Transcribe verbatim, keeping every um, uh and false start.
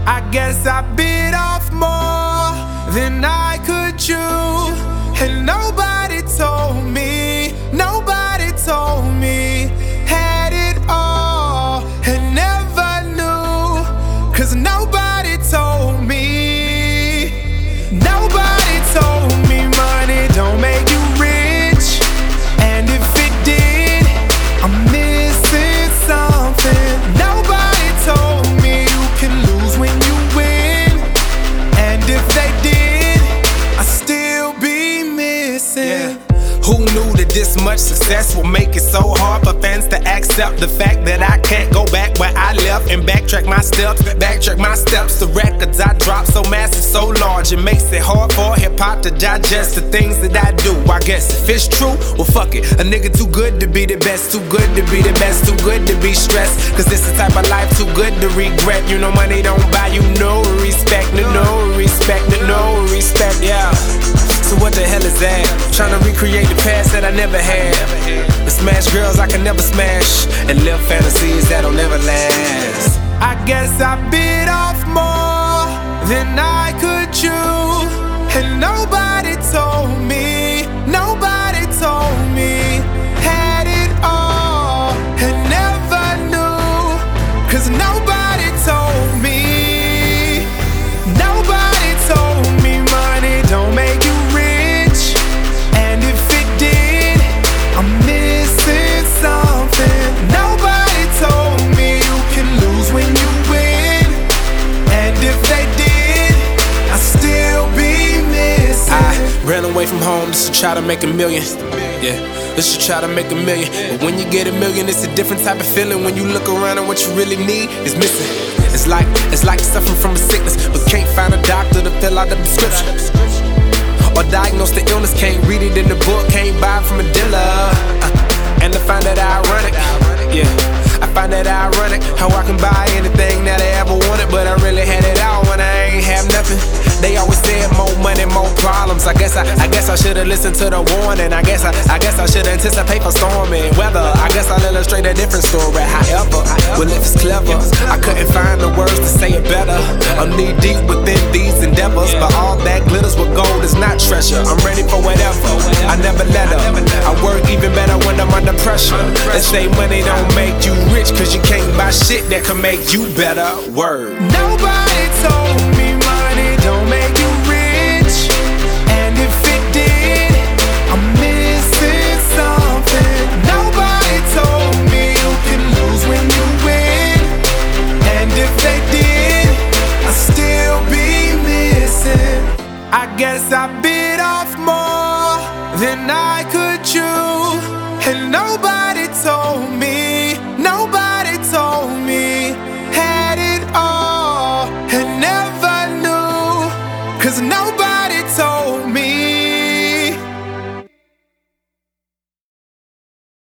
I guess I bit off more than I could chew, and nobody told me, nobody told me, had it all and never knew, 'cause nobody told me, nobody told me money don't make you rich, and if it did, I'm missing something. Nobody told me you can lose when you win, and if they did, I'd still be missing. Yeah. Who knew that this much success will make it so hard for fans to accept the fact that I can't go back where I left and backtrack my steps, backtrack my steps. The records I drop so massive, so large, it makes it hard for hip hop to digest the things that I do. I guess if it's true, well fuck it. A nigga too good to be the best, too good to be the best, too good to be stressed. 'Cause this the type of life too good to regret. You know money don't buy you no respect, no, no respect, no, no respect, yeah. So what the hell is that? Trying to recreate the past that I never had. But smash girls I can never smash, and live fantasies that'll never last. I guess I bit off more than I could chew, and nobody told me, nobody told me, had it all and never knew, 'cause nobody told me, nobody told me money don't make you rich, and if it did, I'm missing something. Nobody told me you can lose when you win, and if they did, I'd still be missing. I ran away from home just to try to make a million. Yeah, just to try to make a million. But when you get a million, it's a different type of feeling. When you look around and what you really need is missing. It's like, it's like suffering from a sickness, but can't find a doctor to fill out the prescription, or diagnose the illness. Can't read it in the book, can't buy it from a dealer. uh, And I find that ironic, yeah, I find that ironic how I can buy anything that I ever wanted, but I really had it all when I ain't have nothing. They always said more money, more problems. I guess I, I guess I should've listened to the warning. I guess I, I guess I should anticipate for stormy weather. I guess I'll illustrate a different story. However, well if it's clever, I couldn't find the words to say it better. I'm knee deep within these endeavors, but all that glitters with gold is not treasure. I'm ready for whatever, I never let up. I work even better when I'm under pressure. They say money don't make you rich, 'cause you can't buy shit that can make you better. Word. Nobody told me money don't make you rich, and if it did, I'm missing something. Nobody told me you can lose when you win, and if they did, I'd still be missing. I guess I bit off more than I could chew, and nobody told me, nobody told me, had it all and never knew, 'cause nobody